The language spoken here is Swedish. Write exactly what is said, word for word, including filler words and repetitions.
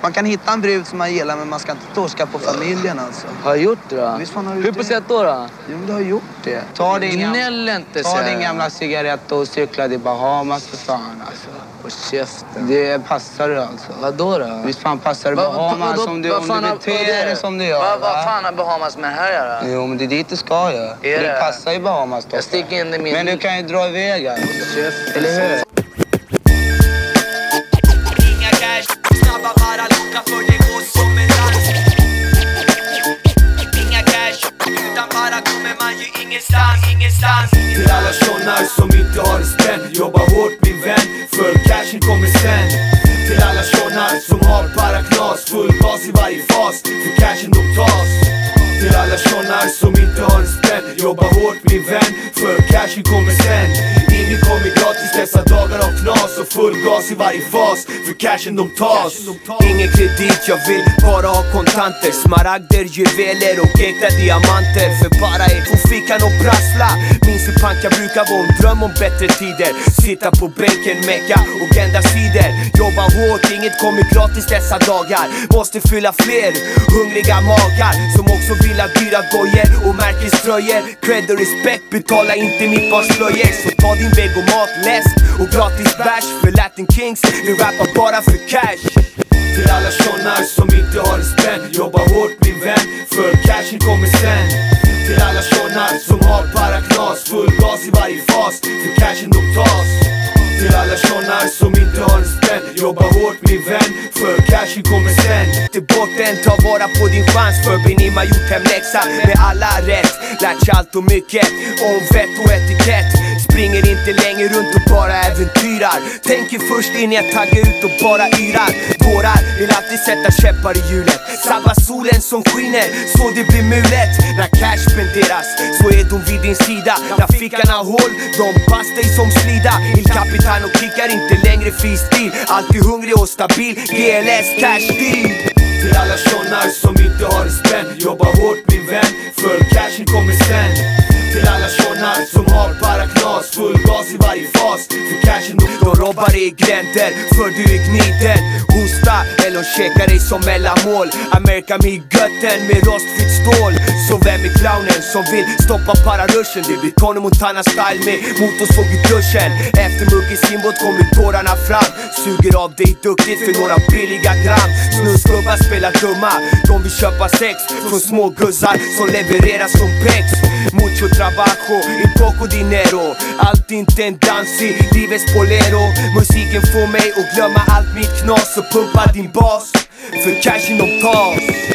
Man kan hitta en brud som man gillar, men man ska inte torska på familjen alltså. Har jag gjort det då? Visst fan har du Hur gjort på det? sätt då då? Jo, men du har gjort det. Ta din, Gnäll inte, ta säger din jag. gamla cigarett och cykla till Bahamas för fan alltså. Och käften. Det passar du alltså. Vadå då? Visst fan passar det Va- va- Bahamas vadå- om du, vad om fan du har- beter vad är det? dig som du gör. Va- va? Vad fan har Bahamas med det här att göra? Jo, men det är dit du ska ju. Ja. Är Det det? passar ju Bahamas då. Jag sticker in i min... Men du kan ju dra iväg alltså. Käften. Eller hur? Inga cash, snabba bara locka för det går som en dans. Inga cash, utan bara kommer man ju ingenstans, ingenstans. Till alla tjonnar som inte har en spänn, jobba hårt min vän, för cashen kommer sen. Till alla tjonnar som har bara knas, full gas i varje fas, för cashen de tas. Till alla tjonnar som inte har en spänn, jobba hårt min vän, för cashen kommer sen. Ingen kommer gratis dessa dagar av knas, och full gas i varje fas, för cashen de tas. Ingen kredit, jag vill bara ha kontanter, smaragder, juveler och äkta diamanter. För bara er på fickan och prassla. Minns hur panka brukar vara en dröm om bättre tider. Sitta på bänken, mecka och ända sidor. Jobba hårt, inget kommer gratis dessa dagar. Måste fylla fler hungriga magar som också vill ha dyra gojer och märkeströjer. Cred och respekt, betala inte mitt barns slöjer. Så ta din väg och mat, läsk och gratis bärs. För Latin Kings, vi rappar bara för cash. Till alla tjonnar som inte har en spänn, jobba hårt min vän, för cashen kommer sen. Till alla tjonnar som har bara knas, full gas i varje fas, för cashen de tas. Till alla tjonnar som inte har en spänn, jobba hårt min vän, för cashen kommer sen. Till botten, ta vara på din chans, för Benima gjort hemläxa med alla rätt. Lärt sig allt och mycket om vett och etikett. Springer inte längre runt och bara äventyrar. Tänker först innan jag taggar ut och bara yrar. Dårar vill alltid sätta käppar i hjulet. Sabba solen som skiner så det blir mulet. När cash spenderas så är de vid din sida. När fickan har hål, de pass dig som slida. Il Capitano kickar inte längre freestil. Alltid hungrig och stabil, G L S cash deal. Till alla tjonnar som inte har en spänn, jobba hårt min vän, för cashen kommer sen. Till alla tjonnar som har bara knas, full gas i varje fas, för cashen de, de robbar dig i gränder, för du är gniden. Hosta eller käka dig som mellanmål. Amerika med götten med rostfritt stål. Så vem är clownen som vill stoppa pararuschen? Det blir Tony Montana style med motorsåg i duschen. Efter mugg i simbåt kommer tårarna fram. Suger av dig duktigt för några billiga gram. Snusgubbar spelar dumma, de vill köpa sex från små guzzar som levereras som pex. Mucho trabajo, y poco dinero. Allt inte en dans i livets bolero. Musiken får mig att glömma allt mitt knas och pumpa din bas, för cashen de tas.